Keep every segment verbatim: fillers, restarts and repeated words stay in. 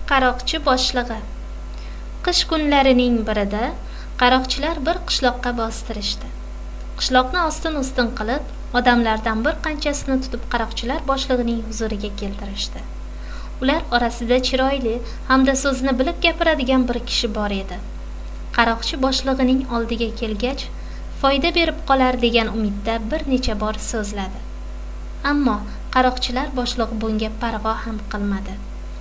Qaroqchi boshlig'i. Qish kunlarining birida qaroqchilar bir qishloqqa bostirishdi. Qishloqni ostin-ustin qilib, odamlardan bir qanchasini tutib qaroqchilar boshlig'ining huzuriga keltirishdi. Ular orasida chiroyli hamda so'zni bilib gapiradigan bir kishi bor edi. Qaroqchi boshlig'ining oldiga kelgach, foyda berib qolar degan umidda bir necha bor so'zladi. Ammo qaroqchilar boshlig'i bunga parvo ham qilmadi.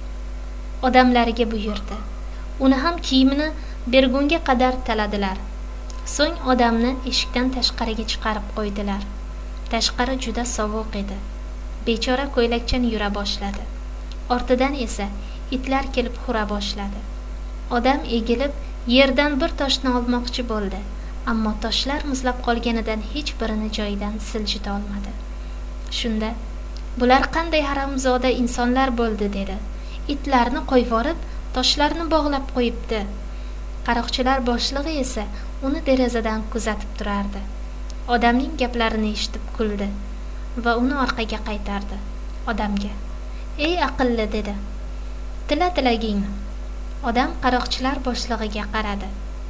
Odamlariga buyurdi. Uni ham kiyimini bergunga qadar taladilar. So'ng odamni eshikdan tashqariga chiqarib qo'ydilar. Tashqari juda sovuq edi. Bechora ko'ylakchan yura boshladi. Ortidan esa itlar kelib hura boshladi. Odam egilib yerdan bir toshni olmoqchi bo'ldi, ammo toshlar muzlab qolganidan hech birini joyidan siljita olmadi. Shunda bular qanday haramzoda insonlar bo'ldi dedi. Itlarni qo'yvorib, toshlarni bog'lab qo'yibdi. Qaroqchilar boshlig'i esa uni derazadan kuzatib turardi. Odamning gaplarini eshitib kuldi va uni orqaga qaytardi. Odamga: "Ey aqlli" dedi. "Tila tilagingni." Odam qaroqchilar boshlig'iga qaradi.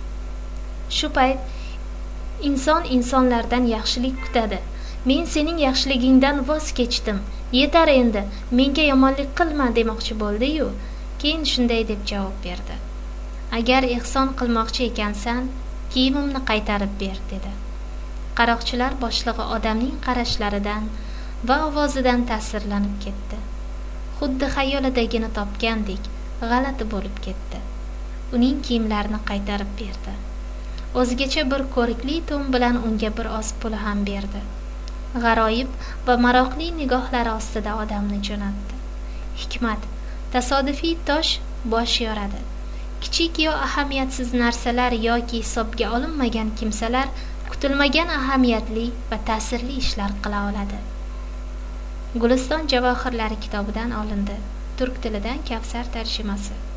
Shu payt inson insonlardan yaxshilik kutadi. Men sening yaxshiligingdan voz kechdim. Yetar endi, menga yomonlik qilma demoqchi bo'ldi-yu, keyin shunday deb javob berdi. Agar ehson qilmoqchi ekansan, kiyimimni qaytarib ber dedi. Qaroqchilar boshlig'i odamning qarashlaridan va ovozidan ta'sirlanib ketdi. Xuddi xayolidagini topgandek g'alati bo'lib ketdi. Uning kiyimlarini qaytarib berdi. O'zgacha bir ko'rikli to'n bilan unga bir oz pul ham berdi. G'aroyib va maroqli nigohlari ostida odamni jo'natdi. Hikmat: tasodifiy tosh bosh yoradi. Kichik yo ahamiyatsiz narsalar yoki hisobga olinmagan kimsalar kutilmagan ahamiyatli va ta'sirli ishlar qila oladi. Guliston javohirlari kitobidan olindi. Turk tilidan Kavsar tarjimasi.